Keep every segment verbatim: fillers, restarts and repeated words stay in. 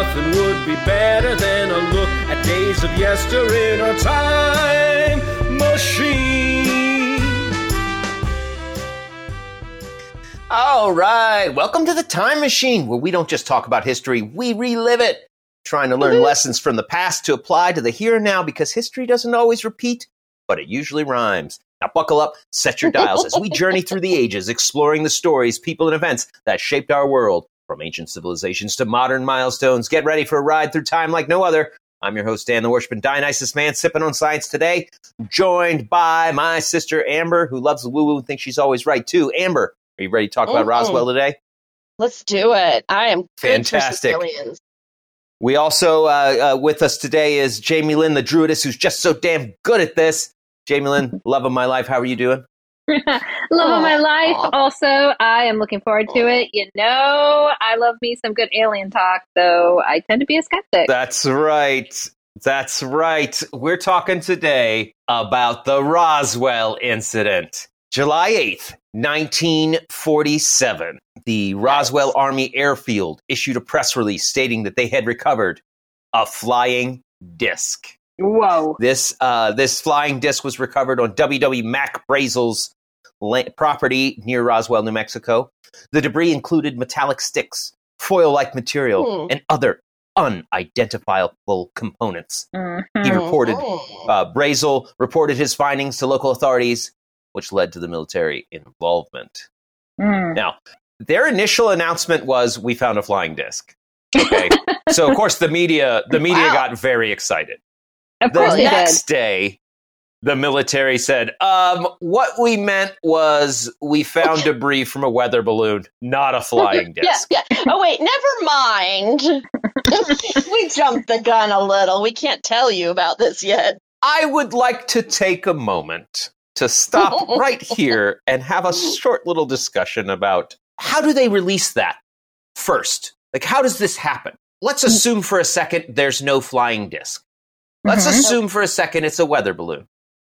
nothing would be better than a look at days of yester in a time machine. All right, welcome to the Time Machine, where we don't just talk about history, we relive it, trying to learn mm-hmm. lessons from the past to apply to the here and now, because history doesn't always repeat, but it usually rhymes. Now buckle up, set your dials as we journey through the ages, exploring the stories, people, and events that shaped our world, from ancient civilizations to modern milestones. Get ready for a ride through time like no other. I'm your host, Dan the Worshipman Dionysus Man, sipping on science today, joined by my sister, Amber, who loves the woo-woo and thinks she's always right, too. Amber, are you ready to talk about mm-hmm. Roswell today? Let's do it. I am fantastic. We also, uh, uh, with us today is Jamie Lynn, the Druidess, who's just so damn good at this. Jamie Lynn, love of my life, how are you doing? Love oh, of my life. Oh. Also, I am looking forward to it. You know, I love me some good alien talk, though I tend to be a skeptic. That's right. That's right. We're talking today about the Roswell incident. July eighth, nineteen forty-seven, the Roswell Army Airfield issued a press release stating that they had recovered a flying disc. Whoa. This uh, this flying disc was recovered on W W Mac Brazel's la- property near Roswell, New Mexico. The debris included metallic sticks, foil-like material, hmm. and other unidentifiable components. Mm-hmm. He reported, uh, Brazel reported his findings to local authorities, which led to the military involvement. Mm. Now, their initial announcement was, we found a flying disc. Okay. So, of course, the media the media wow. got very excited. Of course the they next did. day, the military said, um, what we meant was we found debris from a weather balloon, not a flying disc. Yeah, yeah. Oh, wait, never mind. We jumped the gun a little. We can't tell you about this yet. I would like to take a moment to stop right here and have a short little discussion about how do they release that first? Like, how does this happen? Let's assume for a second there's no flying disc. Let's mm-hmm. assume for a second it's a weather balloon.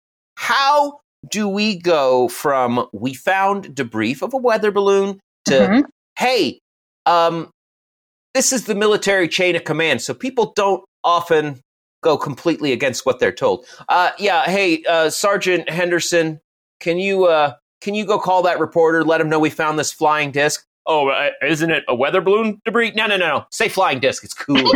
How do we go from we found debris of a weather balloon to, mm-hmm. hey, um, this is the military chain of command, so people don't often go completely against what they're told. Uh, yeah, hey, uh, Sergeant Henderson, can you uh, can you go call that reporter, let him know we found this flying disc? Oh, uh, isn't it a weather balloon debris? No, no, no, no. Say flying disc. It's cooler.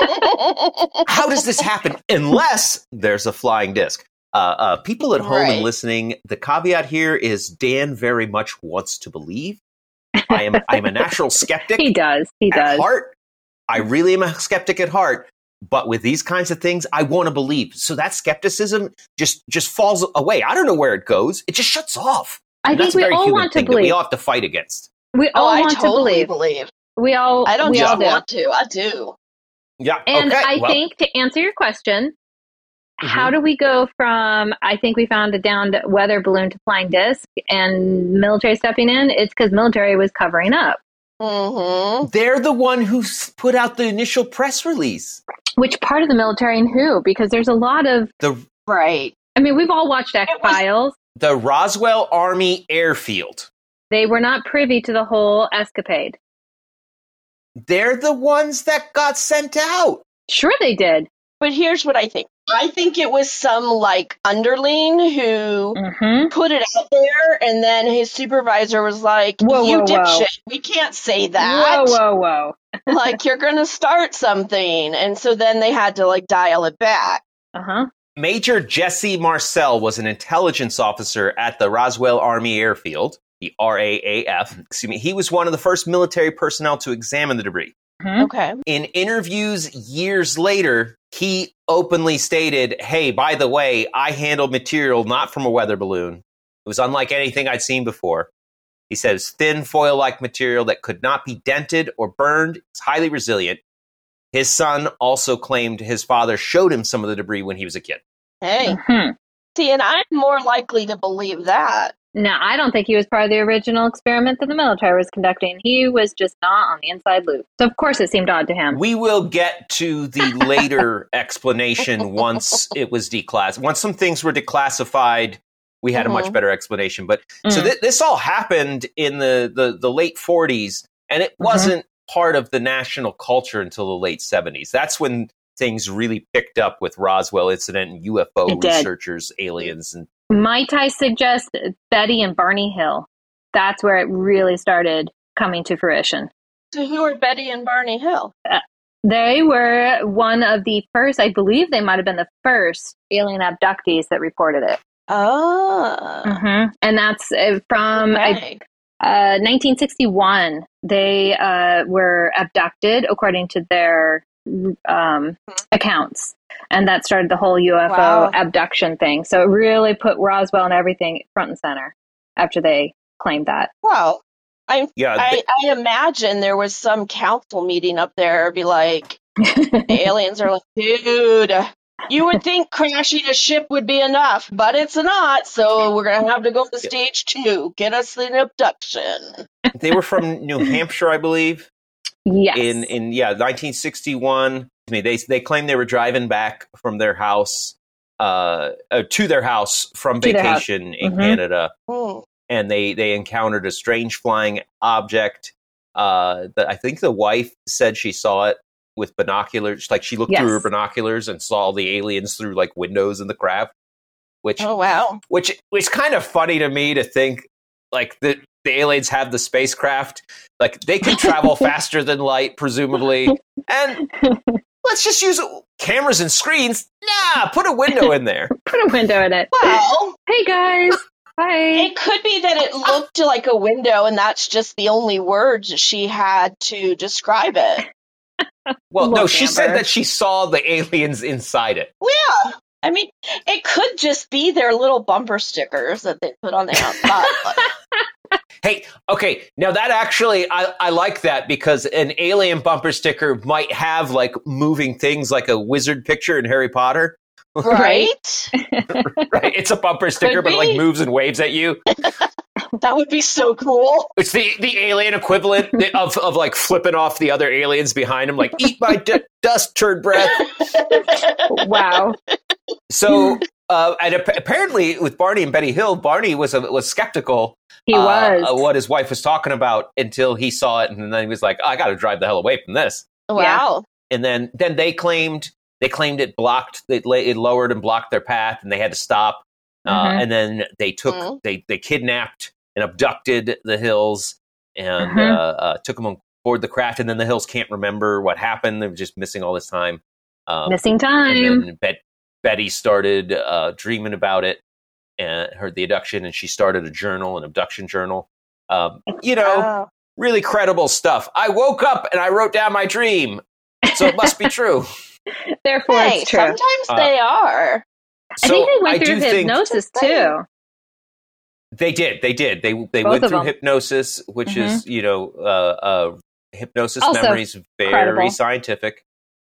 How does this happen unless there's a flying disc? Uh, uh, people at home right. and listening, the caveat here is Dan very much wants to believe. I am I am a natural skeptic. He does. He at does. Heart. I really am a skeptic at heart. But with these kinds of things, I want to believe. So that skepticism just, just falls away. I don't know where it goes. It just shuts off. I and think that's we a very all human want to thing believe. that we all have to fight against. We all oh, want I totally to believe. believe. We all. I don't we just all do. want to. I do. Yeah. And okay, I well. think to answer your question, mm-hmm. how do we go from I think we found a downed weather balloon to flying disc and military stepping in? It's because military was covering up. Mm-hmm. They're the one who put out the initial press release. Which part of the military and who? Because there's a lot of the right. I mean, we've all watched X-Files. The Roswell Army Airfield. They were not privy to the whole escapade. They're the ones that got sent out. Sure they did. But here's what I think. I think it was some, like, underling who mm-hmm. put it out there, and then his supervisor was like, whoa, you whoa, dipshit, whoa. we can't say that. Whoa, whoa, whoa. Like, you're going to start something. And so then they had to, like, dial it back. Uh-huh. Major Jesse Marcel was an intelligence officer at the Roswell Army Airfield, the R A A F. Excuse me. He was one of the first military personnel to examine the debris. Mm-hmm. Okay. In interviews years later, he openly stated, hey, by the way, I handled material not from a weather balloon. It was unlike anything I'd seen before. He says thin foil-like material that could not be dented or burned. It's highly resilient. His son also claimed his father showed him some of the debris when he was a kid. Hey. Mm-hmm. See, and I'm more likely to believe that. No, I don't think he was part of the original experiment that the military was conducting. He was just not on the inside loop. So, of course, it seemed odd to him. We will get to the later explanation once it was declassified. Once some things were declassified, we had mm-hmm. a much better explanation. But mm. so th- this all happened in the, the, the late forties, and it mm-hmm. wasn't part of the national culture until the late seventies. That's when things really picked up with Roswell incident and U F O It did. researchers, aliens, and Might I suggest Betty and Barney Hill? That's where it really started coming to fruition. So who are Betty and Barney Hill? They were one of the first, I believe they might have been the first alien abductees that reported it. Oh. Mm-hmm. And that's uh, from Okay. uh, nineteen sixty-one. They uh, were abducted, according to their um, accounts. And that started the whole U F O Wow. abduction thing. So it really put Roswell and everything front and center after they claimed that. Well, I, yeah, I I imagine there was some council meeting up there. Be like, the aliens are like, dude, you would think crashing a ship would be enough, but it's not. So we're gonna have to go to stage two. Get us an abduction. they were from New Hampshire, I believe. Yes. In in yeah, nineteen sixty-one. I mean, they they claimed they were driving back from their house, uh, uh to their house from To their house. vacation in Mhm. Canada, Hmm. and they they encountered a strange flying object. Uh, the, I think the wife said she saw it with binoculars, like she looked Yes. through her binoculars and saw the aliens through like windows in the craft, which Oh wow. which was kind of funny to me to think like the the aliens have the spacecraft, like they can travel faster than light, presumably, and let's just use cameras and screens. Nah, put a window in there. Put a window in it. Well, Hey guys. Bye. it could be that it looked like a window, and that's just the only words she had to describe it. Well, no, Look, she said Amber. that she saw the aliens inside it. Well, yeah. I mean, it could just be their little bumper stickers that they put on the outside. Like, Hey, okay, now that actually, I, I like that because an alien bumper sticker might have like moving things like a wizard picture in Harry Potter. right? Right? It's a bumper sticker, but it like be. moves and waves at you. That would be so cool. It's the, the alien equivalent of, of like flipping off the other aliens behind him, like, eat my d- dust, turd breath. Wow. So, uh, and ap- apparently with Barney and Betty Hill, Barney was a, was skeptical. He uh, was. of what his wife was talking about until he saw it, and then he was like, oh, "I got to drive the hell away from this." Wow. And then, then they claimed they claimed it blocked, it, la- it lowered and blocked their path, and they had to stop. Uh, Mhm. and then they took Mhm. they they kidnapped and abducted the Hills and Mhm. uh, uh, took them on board the craft. And then the Hills can't remember what happened; they were just missing all this time. Um, Missing and time. then Bet- Betty started uh, dreaming about it and heard the abduction, and she started a journal, an abduction journal. Um, you know, Wow. really credible stuff. I woke up and I wrote down my dream, so it must be true. Therefore, Hey, it's true. sometimes Uh, they are. I So think they went I through do think hypnosis Just saying. too. they did. They did. They they Both went of through them. hypnosis, which is you know, uh, uh, hypnosis Also memories, very credible. scientific.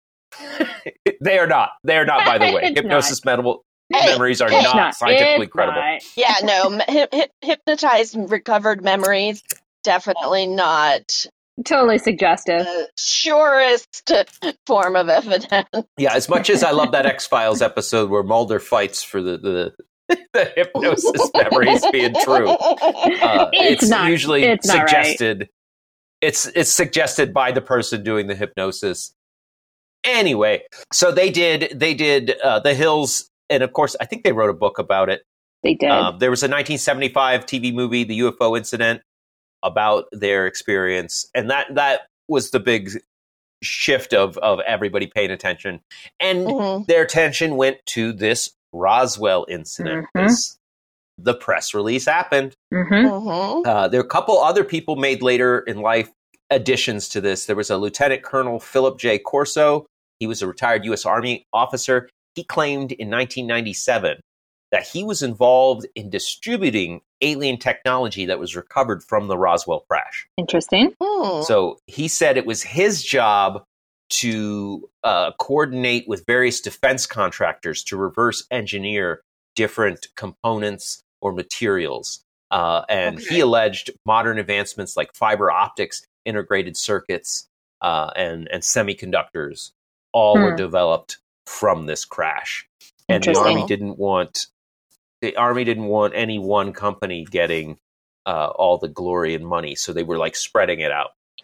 They are not. They are not. By the way, It's hypnosis medical Hey, memories are hey. not, Not- scientifically it's credible. not. Yeah, no, m- hy- hy- hypnotized and recovered memories, definitely not Totally suggestive. the surest form of evidence. Yeah, as much as I love that X Files episode where Mulder fights for the the, the hypnosis memories being true, uh, It's it's, not- usually it's not right. suggested. It's it's suggested by the person doing the hypnosis. Anyway, so they did they did uh, the Hills, and of course, I think they wrote a book about it. They did. Um, there was a nineteen seventy-five T V movie, The U F O Incident, about their experience, and that that was the big shift of of everybody paying attention, and Mhm. their attention went to this Roswell incident. Mhm. This- The press release happened. hmm Mhm. Uh, there are a couple other people made later in life additions to this. There was a Lieutenant Colonel Philip J. Corso. He was a retired U S Army officer. He claimed in nineteen ninety-seven that he was involved in distributing alien technology that was recovered from the Roswell crash. Interesting. Hmm. So he said it was his job to uh, coordinate with various defense contractors to reverse engineer different components or materials. Uh, and Okay. he alleged modern advancements like fiber optics, integrated circuits, uh, and, and semiconductors all were Hmm. developed from this crash. And the Interesting. Army didn't want the Army didn't want any one company getting uh, all the glory and money, so they were like spreading it out.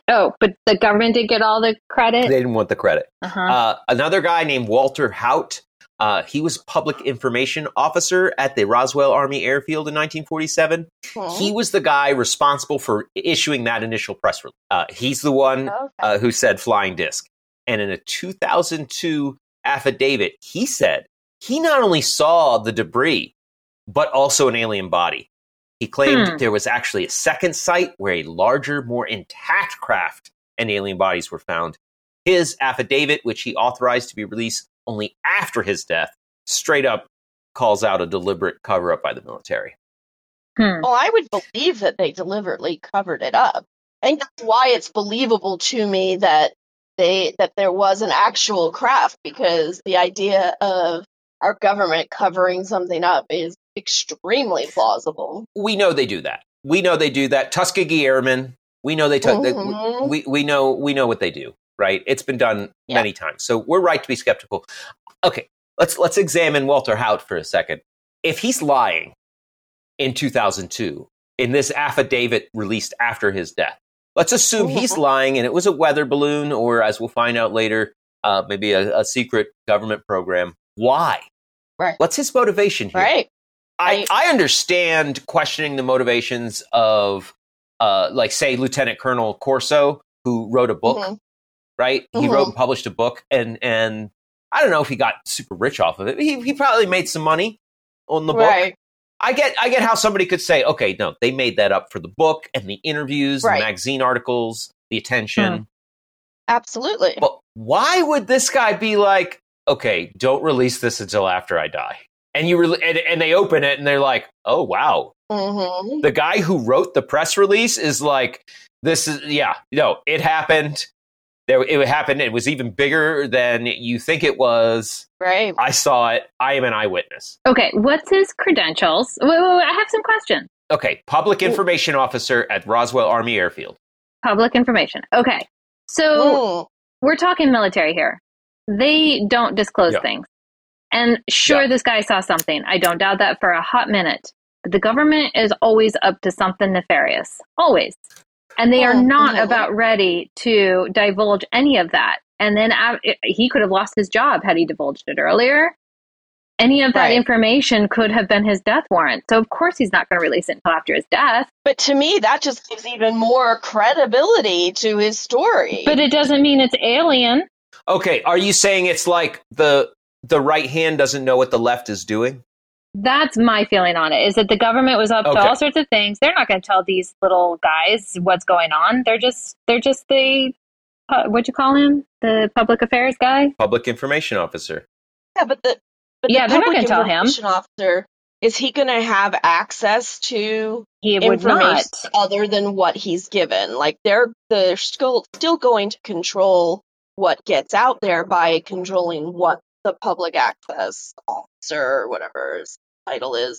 Oh, but the government did get all the credit? They didn't want the credit. Uh-huh. Uh, another guy named Walter Haut, uh, he was public information officer at the Roswell Army Airfield in nineteen forty-seven. Oh. He was the guy responsible for issuing that initial press release. Uh, he's the one Okay. uh, who said flying disc. And in a two thousand two affidavit, he said he not only saw the debris, but also an alien body. He claimed Hmm. there was actually a second site where a larger, more intact craft and alien bodies were found. His affidavit, which he authorized to be released only after his death, straight up calls out a deliberate cover-up by the military. Hmm. Well, I would believe that they deliberately covered it up. I think that's why it's believable to me that they that there was an actual craft, because the idea of our government covering something up is extremely plausible. We know they do that. We know they do that. Tuskegee Airmen. We know they. Tu- Mhm. we we know we know what they do. Right? It's been done Yeah. many times. So we're right to be skeptical. Okay, let's let's examine Walter Haut for a second. If he's lying in two thousand two in this affidavit released after his death, let's assume he's lying and it was a weather balloon, or as we'll find out later, uh, maybe a, a secret government program. Why? Right. What's his motivation here? Right. I, I understand questioning the motivations of, uh, like, say, Lieutenant Colonel Corso, who wrote a book, Mhm. right? He Mhm. wrote and published a book, and and I don't know if he got super rich off of it. He, he probably made some money on the book. Right. I get I get how somebody could say, okay, no, they made that up for the book and the interviews, Right. the magazine articles, the attention. Hmm. Absolutely. But why would this guy be like, okay, don't release this until after I die? And you re- and, and they open it and they're like, oh wow, hmm the guy who wrote the press release is like, this is yeah, no, it happened. There, it happened. It was even bigger than you think it was. Right. I saw it. I am an eyewitness. Okay, what's his credentials? Wait, wait, wait, I have some questions. Okay, public information officer at Roswell Army Airfield. Public information. Okay, so Mm. we're talking military here. They don't disclose Yeah. things. And sure, Yeah. this guy saw something. I don't doubt that for a hot minute. But the government is always up to something nefarious. Always. And they are Mhm. not about ready to divulge any of that. And then uh, he could have lost his job had he divulged it earlier. Any of that Right. information could have been his death warrant. So, of course, he's not going to release it until after his death. But to me, that just gives even more credibility to his story. But it doesn't mean it's alien. Okay, are you saying it's like the the right hand doesn't know what the left is doing? That's my feeling on it, is that the government was up Okay. to all sorts of things. They're not going to tell these little guys what's going on. They're just, they're just the, uh, what'd you call him? The public affairs guy? Public information officer. yeah, but the but Yeah, the they're not public gonna tell him. information officer, is he going to have access to He would information not. other than what he's given? Like they're they're still still going to control what gets out there by controlling what the public access officer or whatever his title is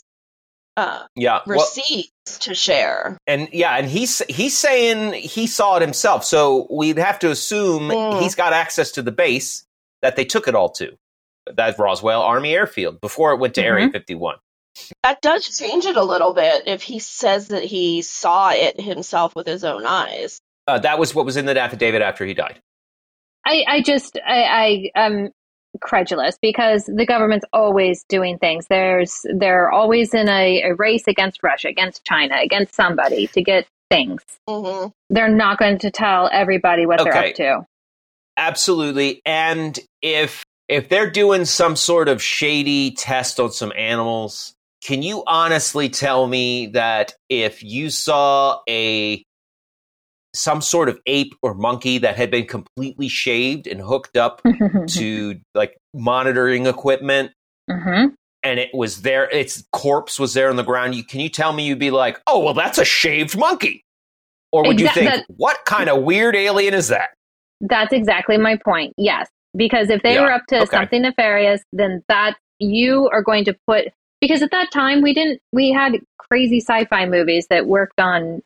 uh, Yeah. Well, receives to share. and yeah, and he's he's saying he saw it himself. So we'd have to assume Mm. he's got access to the base that they took it all to. That's Roswell Army Airfield before it went to Area Mhm. fifty-one. That does change it a little bit if he says that he saw it himself with his own eyes. Uh, that was what was in the affidavit after he died. I, I just, I, I am credulous because the government's always doing things. There's, they're always in a, a race against Russia, against China, against somebody to get things. hmm They're not going to tell everybody what they're Okay. up to. Absolutely. And if if they're doing some sort of shady test on some animals, can you honestly tell me that if you saw a some sort of ape or monkey that had been completely shaved and hooked up to like monitoring equipment hmm and it was there, its corpse was there on the ground, you can you tell me you'd be like, oh well, that's a shaved monkey? Or would you Exact- think, that- what kind of weird alien is that? That's exactly my point. Yes. Because if they Yeah, were up to okay. something nefarious, then that you are going to put, because at that time we didn't, we had crazy sci-fi movies that worked on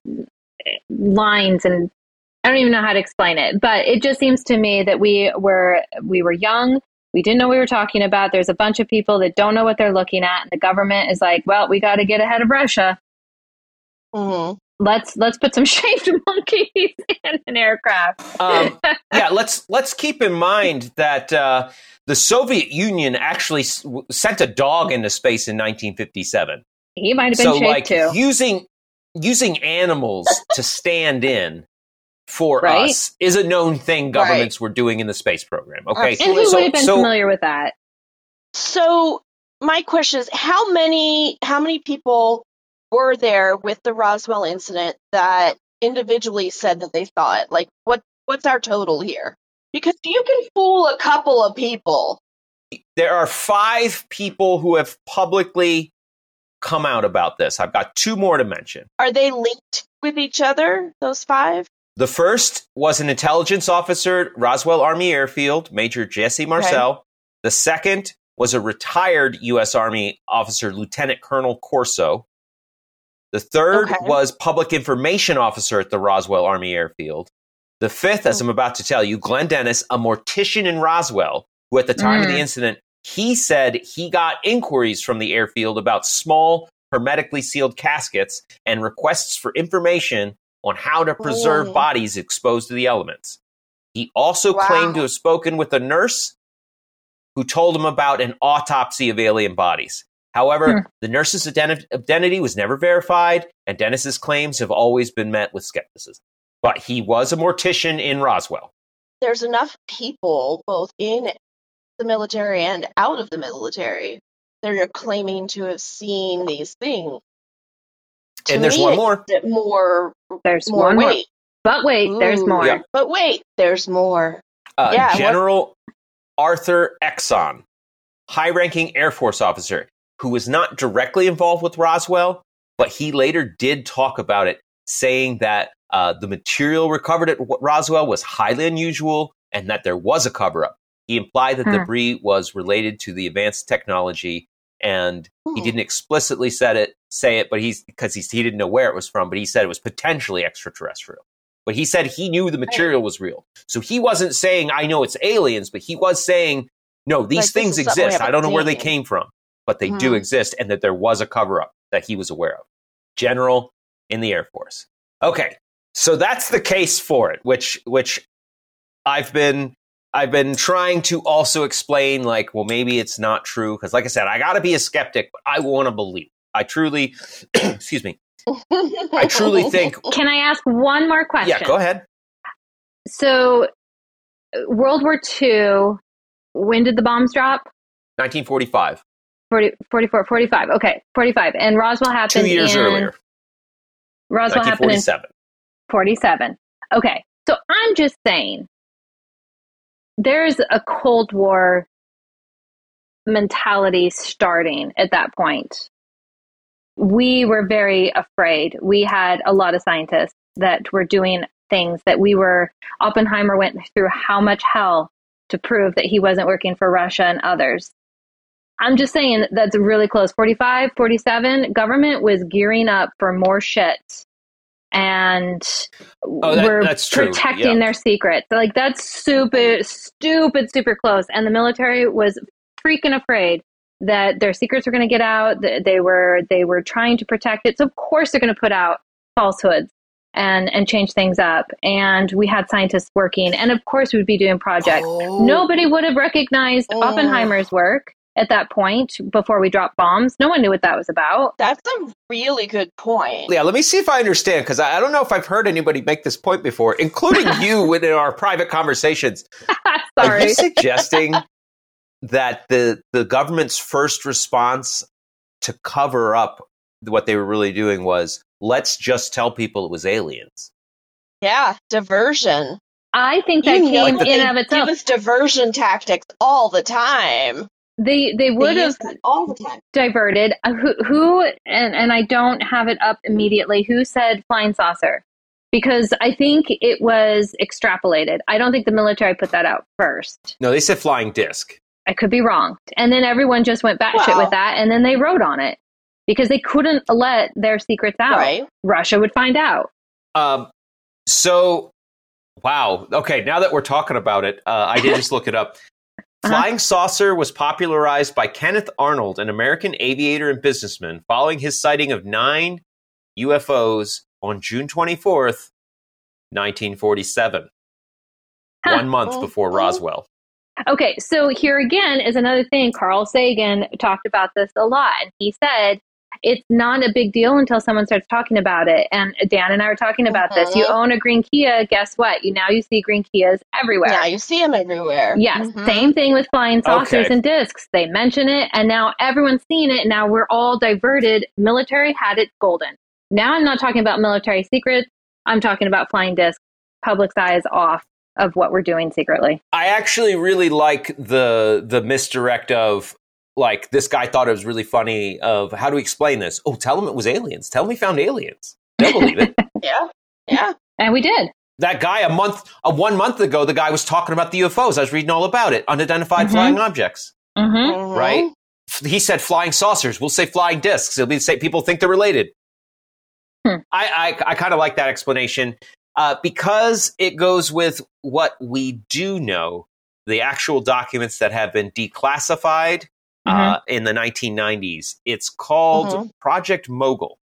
lines and I don't even know how to explain it, but it just seems to me that we were, we were young. We didn't know what we were talking about. There's a bunch of people that don't know what they're looking at. And the government is like, well, we got to get ahead of Russia. hmm let's let's put some shaved monkeys in an aircraft. Um, yeah, let's let's keep in mind that uh, the Soviet Union actually s- sent a dog into space in nineteen fifty-seven. He might have been So, shaved like too. using using animals to stand in for Right. us is a known thing governments were doing in the space program. Okay, And who so would have been so familiar with that? So my question is, how many how many people were there with the Roswell incident that individually said that they saw it? Like, what what's our total here? Because you can fool a couple of people. there are five people who have publicly come out about this. I've got two more to mention. Are they linked with each other? Those five? The first was an intelligence officer at Roswell Army Airfield, Major Jesse Marcel. Okay. The second was a retired U S Army officer, Lieutenant Colonel Corso. The third okay. was public information officer at the Roswell Army Airfield. The fifth, as I'm about to tell you, Glenn Dennis, a mortician in Roswell, who at the time mm. of the incident, he said he got inquiries from the airfield about small, hermetically sealed caskets and requests for information on how to preserve oh. bodies exposed to the elements. He also wow. claimed to have spoken with a nurse who told him about an autopsy of alien bodies. However, hmm. the nurse's identi- identity was never verified, and Dennis's claims have always been met with skepticism. But he was a mortician in Roswell. There's enough people, both in the military and out of the military, that are claiming to have seen these things. To and there's me, one more. More. There's more one weight. more. But wait, Ooh. there's more. Yeah. But wait, there's more. Uh, yeah, General what? Arthur Exon, high-ranking Air Force officer, who was not directly involved with Roswell, but he later did talk about it, saying that uh, the material recovered at Roswell was highly unusual and that there was a cover-up. He implied that hmm. the debris was related to the advanced technology, and hmm. he didn't explicitly said it, say it, but he's because he's, he didn't know where it was from, but he said it was potentially extraterrestrial. But he said he knew the material was real. So he wasn't saying, I know it's aliens, but he was saying, no, these like, things exist. I don't know where they came from, but they mm-hmm. do exist, and that there was a cover-up that he was aware of. General in the Air Force. Okay, so that's the case for it, which which I've been I've been trying to also explain, like, well, maybe it's not true, because like I said, I got to be a skeptic, but I want to believe. I truly, excuse me, I truly think. Can I ask one more question? Yeah, go ahead. So, World War Two, when did the bombs drop? nineteen forty-five. forty, forty-four, forty-five. Okay, forty-five. And Roswell happened Two years in, earlier. Roswell happened in forty-seven. Okay, so I'm just saying, there's a Cold War mentality starting at that point. We were very afraid. We had a lot of scientists that were doing things that we were, Oppenheimer went through how much hell to prove that he wasn't working for Russia and others. I'm just saying that's really close. forty-five, forty-seven, government was gearing up for more shit. And oh, that, we're that's true. protecting yeah. their secrets. Like, that's super, stupid, super close. And the military was freaking afraid that their secrets were going to get out. They were they were trying to protect it. So of course they're going to put out falsehoods and and change things up. And we had scientists working, and of course we'd be doing projects. Oh. Nobody would have recognized oh. Oppenheimer's work at that point before we dropped bombs. No one knew what that was about. That's a really good point. Yeah, let me see if I understand, because I don't know if I've heard anybody make this point before, including you in our private conversations. Sorry. Are you suggesting that the the government's first response to cover up what they were really doing was, let's just tell people it was aliens? Yeah, diversion. I think that you came like in and of itself. Give us diversion tactics all the time. They they would they have all the time. diverted. Uh, who who and, and I don't have it up immediately. Who said flying saucer? Because I think it was extrapolated. I don't think the military put that out first. No, they said flying disc. I could be wrong. And then everyone just went batshit well, with that, and then they wrote on it because they couldn't let their secrets out. Right. Russia would find out. Um. So, wow. Okay, now that we're talking about it, uh, I did just look it up. Uh-huh. Flying saucer was popularized by Kenneth Arnold, an American aviator and businessman, following his sighting of nine U F Os on June twenty-fourth, nineteen forty-seven. Huh. One month before Roswell. Okay, so here again is another thing. Carl Sagan talked about this a lot, and he said it's not a big deal until someone starts talking about it. And Dan and I were talking about Mhm. this. You own a green Kia, guess what? You now you see green Kias everywhere. Now you see them everywhere. Yes, Mhm. same thing with flying saucers Okay. and discs. They mention it, and now everyone's seen it. Now we're all diverted. Military had it golden. Now I'm not talking about military secrets. I'm talking about flying discs. Public's eyes off of what we're doing secretly. I actually really like the the misdirect of, like, this guy thought it was really funny of, how do we explain this? Oh, tell him it was aliens. Tell him we found aliens. They'll believe it. Yeah. Yeah. And we did. That guy a month, a one month ago, the guy was talking about the U F Os. I was reading all about it. Unidentified Mhm. flying objects, Mm-hmm. Mhm. right? He said flying saucers. We'll say flying discs. It'll be say people think they're related. Hmm. I I, I kind of like that explanation uh, because it goes with what we do know. The actual documents that have been declassified uh, in the nineteen nineties. It's called Mhm. Project Mogul.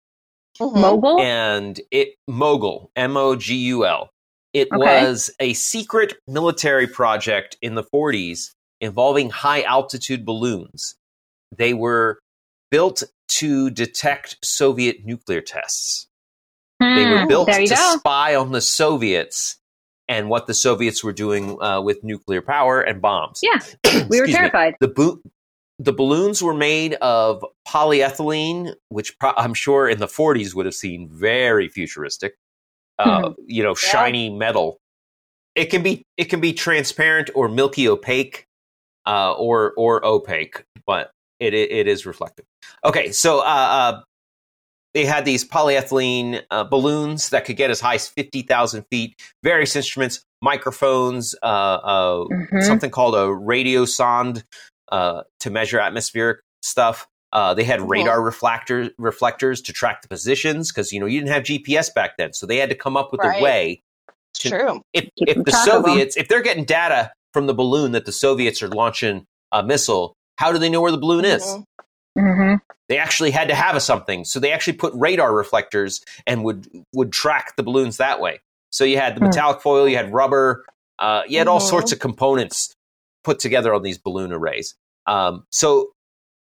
Mhm. Mogul? And it Mogul, M O G U L. It Okay. was a secret military project in the forties involving high altitude balloons. They were built to detect Soviet nuclear tests. They were Hmm, built there you to go. spy on the Soviets and what the Soviets were doing uh, with nuclear power and bombs. Yeah, we were Excuse me. terrified. The bo- the balloons were made of polyethylene, which pro- I'm sure in the forties would have seemed very futuristic. Uh, you know, shiny metal. It can be it can be transparent or milky opaque, uh, or or opaque, but it it, it is reflective. Okay, so uh, uh, they had these polyethylene uh, balloons that could get as high as fifty thousand feet. Various instruments, microphones, uh, uh, Mhm. something called a radio sonde uh, to measure atmospheric stuff. Uh, they had Mhm. radar reflectors reflectors to track the positions because you know you didn't have G P S back then, so they had to come up with Right. a way. It's To- true. If Keep if them the track of 'em. Soviets, if they're getting data from the balloon that the Soviets are launching a missile, how do they know where the balloon is? Mhm. Mm-hmm. They actually had to have a something, so they actually put radar reflectors and would would track the balloons that way. So you had the Hmm. metallic foil, you had rubber, uh, you had all Mhm. sorts of components put together on these balloon arrays. Um, so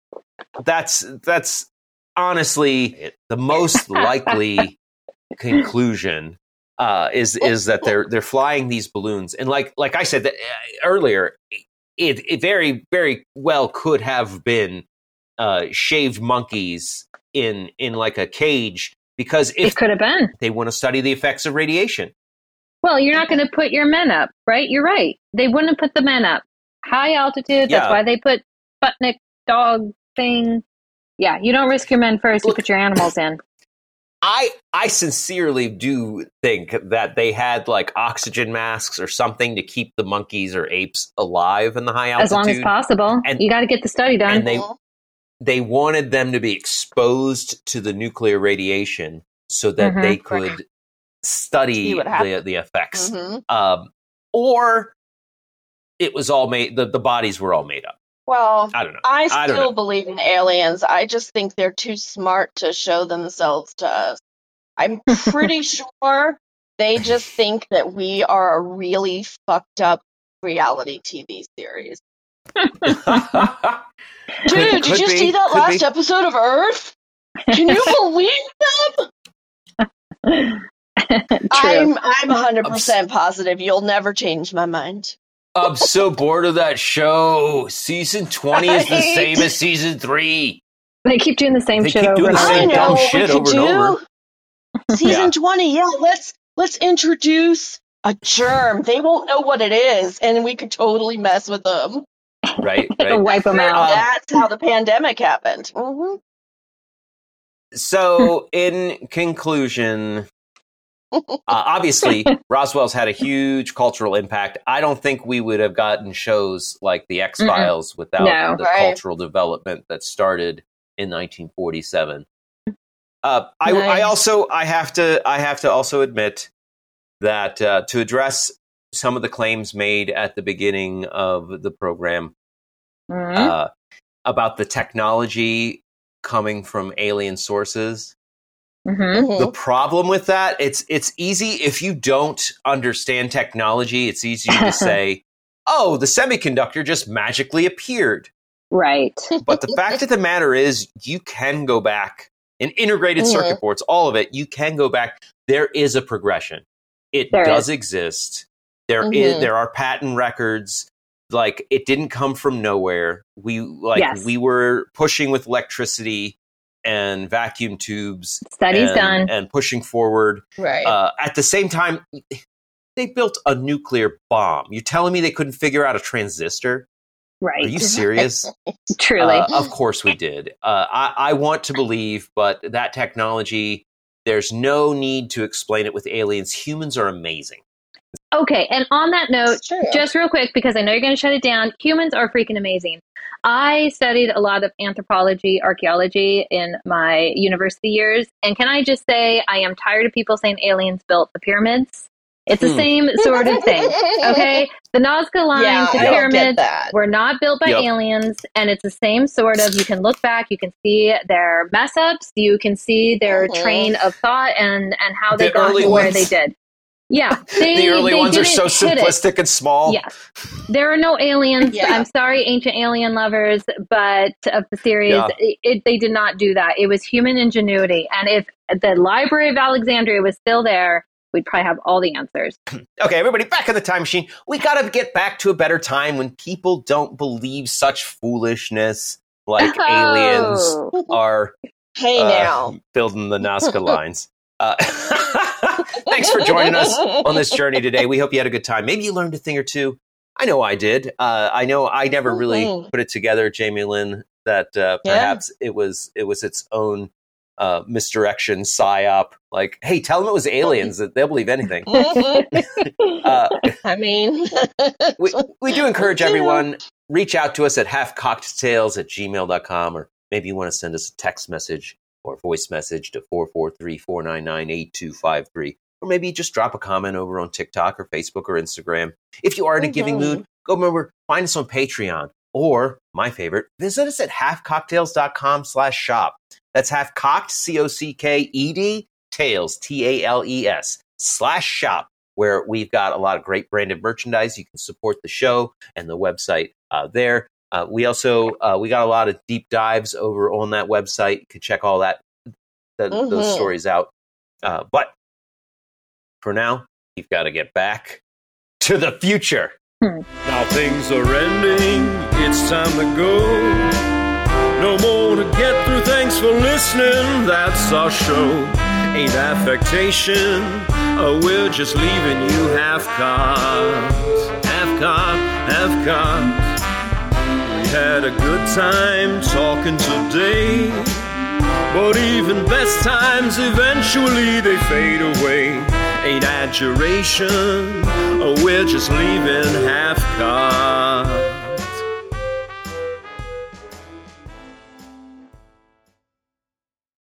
that's that's honestly the most likely conclusion uh, is is that they're they're flying these balloons, and like like I said that, uh, earlier, it it very very well could have been uh, shaved monkeys in in like a cage, because It if could have been. they want to study the effects of radiation, Well, you're not going to put your men up, right? You're right. They wouldn't put the men up. High altitude, that's Yeah. why they put Sputnik dog thing. Yeah, you don't risk your men first, you Look- put your animals in. I I sincerely do think that they had like oxygen masks or something to keep the monkeys or apes alive in the high altitude. As long as possible. And- you got to get the study done. and they they wanted them to be exposed to the nuclear radiation so that Mhm. they could study See what the happens. the effects. Mhm. Um, or it was all made. The, the bodies were all made up. Well, I don't know. I I don't still know. believe in aliens. I just think they're too smart to show themselves to us. I'm pretty sure they just think that we are a really fucked up reality T V series. Dude, Could- did could you be, see that could last be. episode of Earth? Can you believe them? True. I'm I'm one hundred percent positive you'll never change my mind. I'm so bored of that show. Season twenty is the Right? same as season three. They keep doing the same They shit keep over doing and the over. I same know dumb what we shit could over and over. do. Season Yeah. twenty, yeah, let's let's introduce a germ. They won't know what it is, and we could totally mess with them. Right, It'll right. wipe them Sure, out. That's how the pandemic happened. hmm So, in conclusion, uh, obviously, Roswell's had a huge cultural impact. I don't think we would have gotten shows like The X Files without No. the Right. cultural development that started in nineteen forty-seven. Uh, I, Nice. I also I have to I have to also admit that uh, to address some of the claims made at the beginning of the program Mhm. uh, about the technology coming from alien sources. Mm-hmm. The problem with that, it's it's easy if you don't understand technology, it's easy to say, oh, the semiconductor just magically appeared. Right. But the fact of the matter is, you can go back in integrated Mhm. circuit boards, all of it, you can go back. There is a progression. It There does is. exist. There is Mhm. there are patent records. Like, it didn't come from nowhere. We like Yes. we were pushing with electricity and vacuum tubes. Studies and, done. and pushing forward. Right. Uh, at the same time, they built a nuclear bomb. You're telling me they couldn't figure out a transistor? Right. Are you serious? Truly. Uh, of course we did. Uh, I, I want to believe, but that technology, there's no need to explain it with aliens. Humans are amazing. Okay, and on that note, It's true. just real quick, because I know you're going to shut it down, humans are freaking amazing. I studied a lot of anthropology, archaeology in my university years, and can I just say I am tired of people saying aliens built the pyramids? It's the Hmm. same sort of thing, okay? The Nazca Lines, Yeah, the I don't get pyramids that. were not built by Yep. aliens, and it's the same sort of, you can look back, you can see their mess-ups, you can see their Mhm. train of thought and, and how they The got early to where ones- they did. Yeah, they, the early they ones are didn't so hit it. simplistic and small. Yes. There are no aliens. Yeah. I'm sorry, ancient alien lovers, but of the series, Yeah. it, it, they did not do that. It was human ingenuity. And if the Library of Alexandria was still there, we'd probably have all the answers. Okay, everybody, back in the time machine. We got to get back to a better time when people don't believe such foolishness like aliens Oh. are Hey uh, now. building the Nazca lines. Uh, thanks for joining us on this journey today. We hope you had a good time. Maybe you learned a thing or two. I know I did. Uh, I know I never really Mhm. put it together, Jamie Lynn, that uh, Yeah. perhaps it was it was its own uh, misdirection, psyop. Like, hey, tell them it was aliens. That they'll believe anything. Uh, I mean, we, we do encourage Yeah. everyone, reach out to us at halfcocktales at gmail dot com, or maybe you want to send us a text message or voice message to four four three, four nine nine, eight two five three, or maybe just drop a comment over on TikTok or Facebook or Instagram. If you are in a giving Mhm. mood, go remember, find us on Patreon, or my favorite, visit us at halfcocktails.com slash shop. That's halfcocked, C O C K E D, tales, T A L E S, slash shop, where we've got a lot of great branded merchandise. You can support the show and the website uh, there. Uh, we also, uh, we got a lot of deep dives over on that website. You can check all that, th- those Mhm. stories out. Uh, but for now, we've got to get back to the future. Now things are ending, it's time to go. No more to get through, thanks for listening, that's our show. Ain't affectation, oh, we're just leaving you half-cocked. Half-cocked, half-cocked. We had a good time talking today, but even best times eventually they fade away. Ain't adjuration, oh, we're just leaving half-cocked.